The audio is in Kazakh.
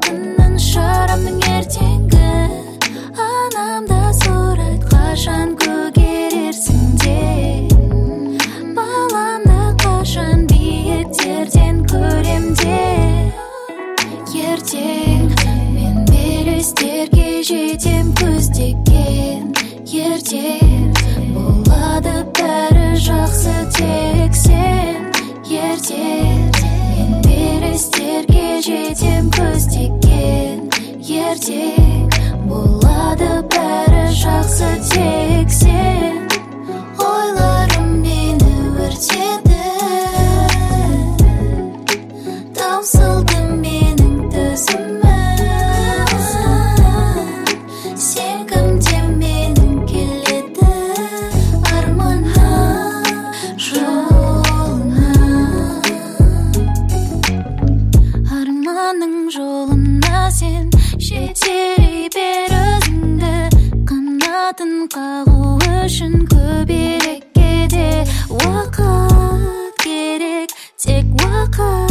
күннің шарамның ертеңгі анамда сурет қашан көгерерсің деп баламды қашан биіктерден көрем деп ертең мен белестерге жетем көздеген ертең болады бәрі жақсы тек сен ертең мен белестерге жетем көздеген ертең болады бәрі жақсы тек сен ойларым мені өртеді таусылды менің төзімім сен кімде менің келеді армана жолына арманның жолына сен жетелей бер өзіңді қанатын қағу үшін көбелекке де уақыт керек тек уақыт